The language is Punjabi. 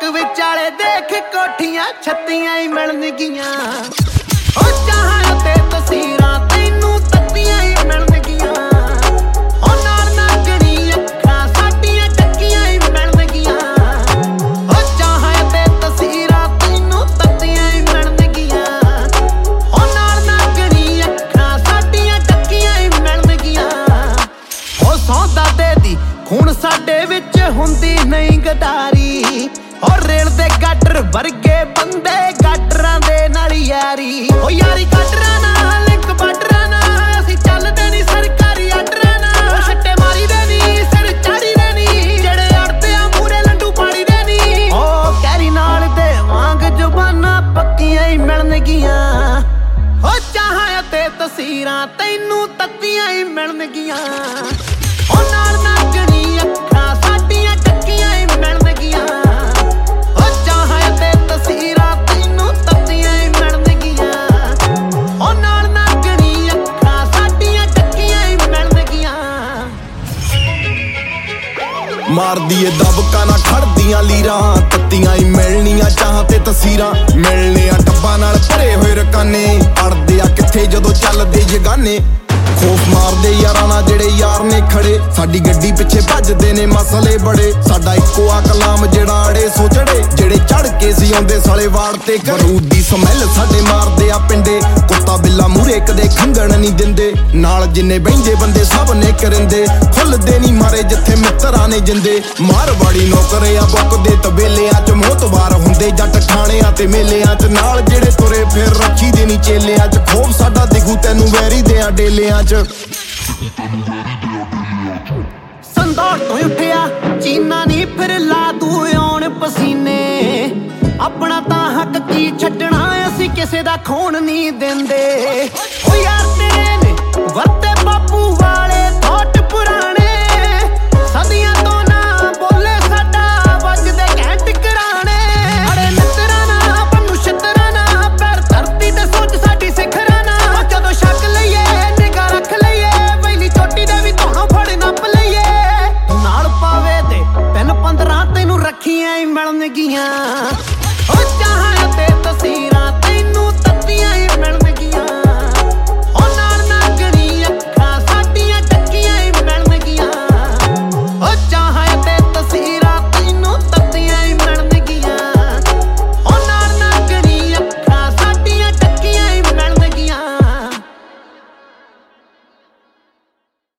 ਵਿਚਾਲੇ ਦੇਖ ਕੋਠੀਆਂ ਛੱਤੀਆਂ ਹੀ ਮਿਲਣਗੀਆਂ। ਉਹ ਚਾਹਾਂ ਤੇ ਤਸਵੀਰਾਂ ਤੈਨੂੰ ਤੱਤੀਆਂ ਹੀ ਮਿਲਣਗੀਆਂ। ਉਹ ਨਾਲ ਨਾਗਣੀ ਅੱਖਾਂ ਸਾਡੀਆਂ ਟੱਕੀਆਂ ਹੀ ਮਿਲਣਗੀਆਂ। ਉਹ ਚਾਹਾਂ ਤੇ ਤਸਵੀਰਾਂ ਤੈਨੂੰ ਤੱਤੀਆਂ ਹੀ ਮਿਲਣਗੀਆਂ। ਉਹ ਨਾਲ ਨਾਗਣੀ ਅੱਖਾਂ ਸਾਡੀਆਂ ਟੱਕੀਆਂ ਹੀ ਮਿਲਣਗੀਆਂ। ਉਹ ਸੌਂਦਾ ਦੇ ਦੀ ਖੂਨ ਸਾਡੇ ਵਿੱਚ ਹੁੰਦੀ ਨਹੀਂ ਗਦਾਰੀ। ਔਰ ਰੇਲ ਦੇ ਗਾਡਰ ਵਰਗੇ ਬੰਦੇ ਗਾਡਰਾਂ ਦੇ ਨਾਲ ਯਾਰੀ। ਉਹ ਯਾਰੀ ਗਾਡਰਾਂ ਨਾਲ ਲਿੰਕ ਬਾਡਰਾਂ ਨਾਲ ਅਸੀਂ ਚੱਲਦੇ ਨਹੀਂ ਸਰਕਾਰੀ ਆਰਡਰਾਂ ਨਾਲ। ਛੱਟੇ ਮਾਰੀ ਦੇ ਨਹੀਂ ਸਿਰ ਚਾੜੀ ਦੇ ਨਹੀਂ ਜਿਹੜੇ ਅੜਦੇ ਆ ਮੂਰੇ ਲੰਡੂ ਪਾੜੀ ਦੇ ਨਹੀਂ। ਉਹ ਕੈਰੀ ਨਾਲ ਦੇ ਵਾਂਗ ਜ਼ੁਬਾਨਾਂ ਪੱਕੀਆਂ ਹੀ ਮਿਲਣਗੀਆਂ। ਉਹ ਚਾਹਾਂ ਤੇ ਤਸਵੀਰਾਂ ਤੈਨੂੰ ਤੱਤੀਆਂ ਹੀ ਮਿਲਣਗੀਆਂ। ਉਹ ਨਾਲ ਨਾਗਣੀ ਅੱਖਾਂ ਸਾਡੀਆਂ ਟੱਕੀਆਂ ਹੀ ਮਿਲਣਗੀਆਂ। ਉਹ ਚਾਹਾਂ ਤੇ ਤਸਵੀਰਾਂ ਤੈਨੂੰ ਤੱਤੀਆਂ ਹੀ ਮਿਲਣਗੀਆਂ। ਉਹ ਨਾਲ ਨਾਗਣੀ ਅੱਖਾਂ ਸਾਡੀਆਂ ਟੱਕੀਆਂ ਹੀ ਮਿਲਣਗੀਆਂ। ਮਾਰਦੀ ਏ ਦਬਕਾ ਨਾ ਖੜਦੀਆਂ ਲੀਰਾਂ ਤੱਤੀਆਂ ਹੀ ਮਿਲਣੀਆਂ। ਚਾਹਾਂ ਤੇ ਤਸਵੀਰਾਂ ਮਿਲਣੇ ਆ ਟੱਬਾਂ ਨਾਲ ਭਰੇ ਹੋਏ ਰਕਾਨੇ। ਅੜਦੇ ਆ ਕਿੱਥੇ ਜਦੋਂ ਚੱਲਦੇ ਜਗਾਨੇ। ਖੋਫ ਮਾਰਦੇ ਯਾਰਾਂ ਨਾਲ ਜਿਹੜੇ ਯਾਰ ਨੇ ਖੜੇ। ਸਾਡੀ ਗੱਡੀ ਪਿੱਛੇ ਭੱਜਦੇ ਨੇ ਮਸਲੇ ਬੜੇ। ਸਾਡਾ ਇੱਕੋ ਆ ਕਲਾਮ ਜਿਹੜਾ ਅੜੇ ਸੋ ਚੜੇ। ਜਿਹੜੇ ਚੜ ਕੇ ਸੀ ਆਉਂਦੇ ਸਾਲੇ ਵਾੜ ਤੇ ਬਰੂਦ ਦੀ ਸਮੈਲ ਸਾਡੇ ਮਾਰਦੇ ਆ ਪਿੰਡੇ। ਕੁੱਤਾ ਬਿੱਲਾ ਮੂਰੇ ਕਦੇ ਖੰਗਣ ਨਹੀਂ ਦਿੰਦੇ। ਨਾਲ ਜਿੰਨੇ ਬਹਿੰਦੇ ਬੰਦੇ ਸਭ ਨੇ ਕਰਿੰਦੇ। ਖੁੱਲਦੇ ਨਹੀਂ ਮਾਰੇ ਜਿੱਥੇ ਮਿੱਤਰਾਂ ਨੇ ਜਿੰਦੇ। ਮਾਰਵਾੜੀ ਨੌਕਰੇ ਆ ਬੁੱਕਦੇ ਤਬੇਲਿਆਂ ਚ ਮੋਤਬਾਰ ਹੁੰਦੇ ਜੱਟ ਠਾਣਿਆਂ ਤੇ ਮੇਲਿਆਂ ਚ। ਨਾਲ ਜਿਹੜੇ ਤੁਰੇ ਫਿਰ ਰੱਖੀ ਦੇ ਨੀ ਚੇਲਿਆਂ ਚ। ਖੋਫ ਸਾਡਾ ਦਿਖੂ ਤੈਨੂੰ ਵੈਰੀ ਦੇ ਆ ਡੇਲਿਆਂ ਚ। ਸੰਦੌੜ ਤੋਂ ਉੱਠਿਆ ਚੀਨਾ ਨੀ ਫਿਰ ਲਾ ਤੂੰ ਆਉਣ ਪਸੀਨੇ। ਆਪਣਾ ਤਾਂ ਹੱਕ ਕੀ ਛੱਡਣਾ ਅਸੀਂ ਕਿਸੇ ਦਾ ਖੂਨ ਨਹੀਂ ਦਿੰਦੇ। ਉਹ ਯਾਰ ਤੇਰੇ ਨੇ ਵਰਤੇ ਬਾਪੂ ਵਾਲੇ ਥੋਟ ਪੁਰਾਣੇ। ਸਦੀਆਂ ਤੋਂ ਨਾ ਬੋਲੇ ਸਾਡਾ ਵੱਜਦੇ ਘੈਂਟ ਕਰਾਣੇ। ਅੜੇ ਮਿੱਤਰਾਂ ਨਾ ਪੰਨੂ ਛਿੱਤਰਾਂ ਨਾ ਪੈਰ ਧਰਤੀ ਤੇ ਸੋਚ ਸਾਡੀ ਸਿਖਰਾਂ ਨਾ। ਜਦੋਂ ਛੱਕ ਲਈਏ ਨਿਗਾਹ ਰੱਖ ਲਈਏ ਵੈਲੀ ਚੋਟੀ ਦੇ ਵੀ ਧੋਣੋਂ ਫੜ ਨੱਪ ਲਈਏ। ਨਾਲ ਪਾਵੇ ਤੇ 3-15 ਤੈਨੂੰ ਰੱਖੀਆਂ ਹੀ ਮਿਲਣਗੀਆਂ।